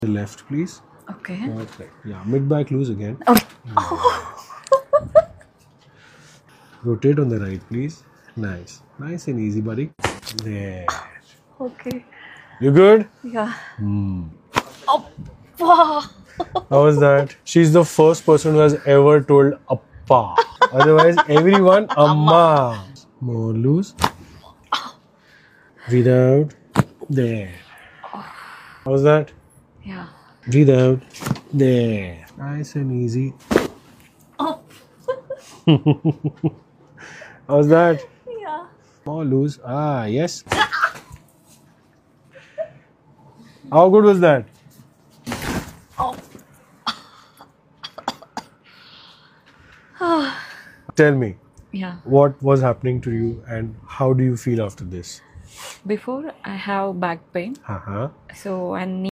The left, please. Okay. Perfect. Yeah, mid-back loose again. Okay. Rotate on the right, please. Nice. Nice and easy, buddy. There. Okay. You good? Yeah. How was that? She's the first person who has ever told Appa. Otherwise, everyone Amma. More loose. Breathe out. There. How was that? Yeah. Breathe out. There. Nice and easy. Oh. How's that? Yeah. More loose. Ah, yes. How good was that? Oh. Tell me, Yeah. what was happening to you and how do you feel after this? Before I have back pain, Uh-huh. so and